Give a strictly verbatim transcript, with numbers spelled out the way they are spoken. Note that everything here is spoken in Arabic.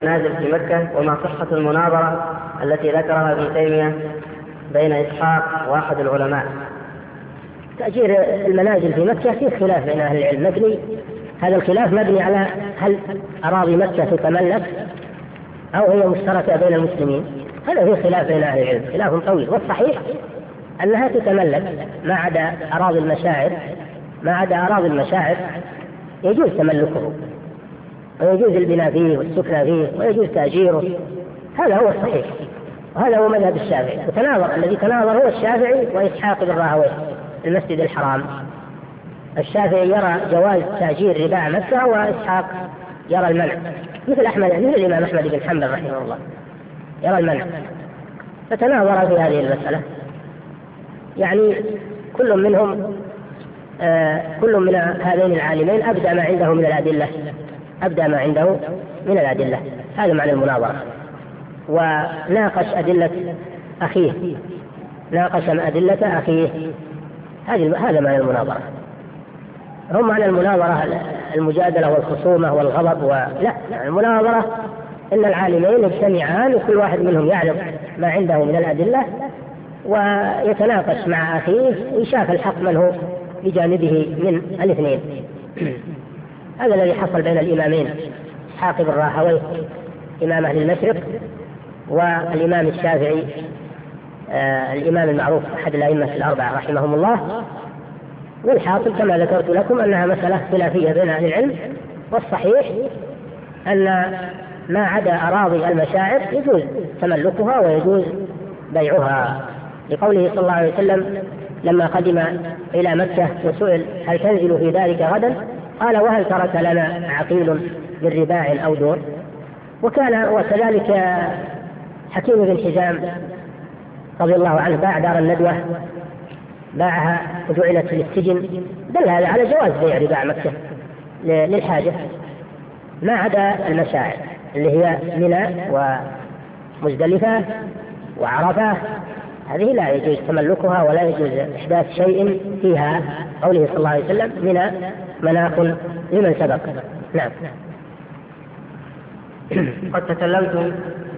نازل في مكة، وما صحة المناظرة التي ذكرها ابن تيمية بين إسحاق وأحد العلماء؟ تأجير المنازل في مكة فيه خلاف بين أهل العلم، مبني هذا الخلاف مبني على هل أراضي مكة تتملك أو هي مشتركة بين المسلمين. هذا فيه خلاف بين أهل العلم، خلاف طويل، والصحيح أنها تتملك ما عدا أراضي المشاعر، ما عدا أراضي المشاعر يجوز تملكه ويجوز البناء فيه والسكنى فيه ويجوز تأجيره. هذا هو الصحيح، وهذا هو مذهب الشافعي. وتناظر الذي تناظر هو الشافعي وإسحاق بن راهويه المسجد الحرام. الشافعي يرى جواز تأجير رباع مكة، وإسحاق يرى المنع، مثل أحمد مثل الإمام أحمد بن حنبل رحمه الله يرى المنع. فتناظر في هذه المسألة، يعني كل منهم آه كل من هذين العالمين أبدأ ما عنده من الأدلة أبدأ ما عنده من الأدلة هذا معنى المناظرة. وناقش أدلة أخيه ناقش أدلة أخيه هذا معنى المناظرة. هم معنى المناظرة المجادلة والخصومة والغضب و... لا، المناظرة إن العالمين يجتمعان وكل واحد منهم يعرض ما عنده من الأدلة ويتناقش مع أخيه ويشاف الحق من هو بجانبه من الاثنين. هذا الذي حصل بين الإمامين إسحاق بن راهويه إمام أهل المشرق والإمام الشافعي آه الإمام المعروف أحد الأئمة الأربعة رحمهم الله. والحاصل كما ذكرت لكم أنها مسألة خلافية بين أهل العلم، والصحيح أن ما عدا أراضي المشاعر يجوز تملكها ويجوز بيعها، لقوله صلى الله عليه وسلم لما قدم إلى مكة وسئل هل تنزل في ذلك غدا قال وهل ترك لنا عقيل من رباع أو دور. وكان وكذلك حكيم بن حزام رضي الله عنه باع دار الندوة، باعها وجعلت للسجن، دل هذا على جواز بيع رباع مكة للحاجة ما عدا المشاعر اللي هي منى ومزدلفة وعرفة. هذه لا يجوز تملكها ولا يجوز إحداث شيء فيها، قوله صلى الله عليه وسلم منى مناخ لمن سبق. نعم. قد تكلمتم